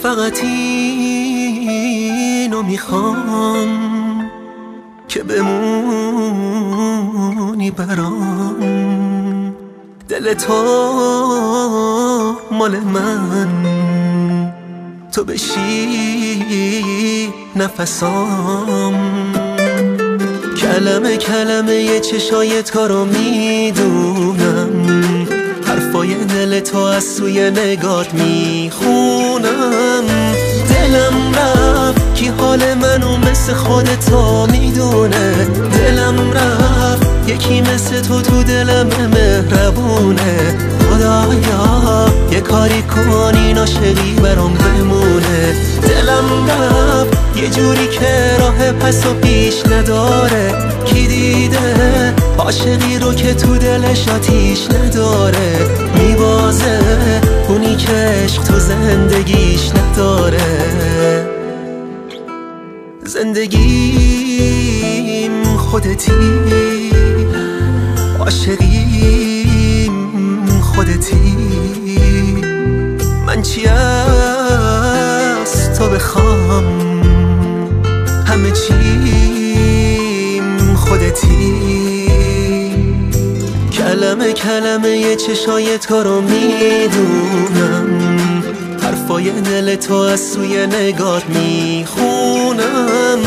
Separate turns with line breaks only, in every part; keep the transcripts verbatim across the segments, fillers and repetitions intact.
فقط اینو میخوام که بمونی برام، دل تو مال من، تو بشی نفسام. کلمه کلمه چشای تو رو میدونم، حرفای دل تو از سوی نگات میخونم. دلم رفت کی حال منو مثل خودتو میدونه، دلم رفت یکی مثل تو تو دلم مهربونه. خدایا یه کاری کن این عاشقی برام بمونه. دلم رفت یه جوری که راه پس و پیش نداره، کی دیده عاشقی رو که تو دلش آتیش نداره. میبازه اونی که عشق تو زندگیش نداره. زندگیم خودتی، عاشقیم خودتی. من چی از تو بخوام، همه چیم خودتی. کلمه کلمه چشای تو رو میدونم، حرفای دل تو از سوی نگات میخونم.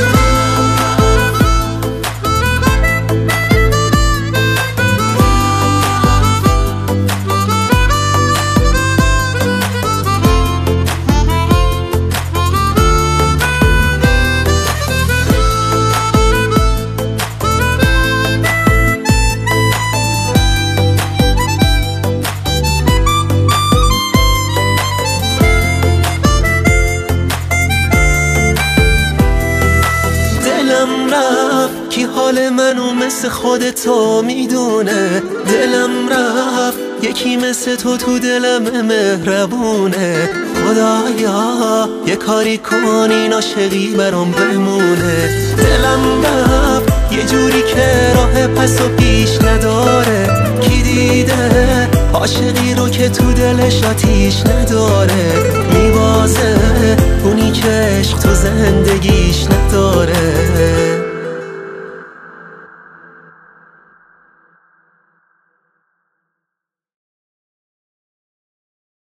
کی حال منو مثل خودتو میدونه، دلم رفت یکی مثل تو تو دلم مهربونه. خدایا یه کاری کن این عاشقی برام بمونه. دلم رفت یه جوری که راه پس و پیش نداره، کی دیده عاشقی رو که تو دلش آتیش نداره. میبازه اونی که عشق تو زندگیش نداره.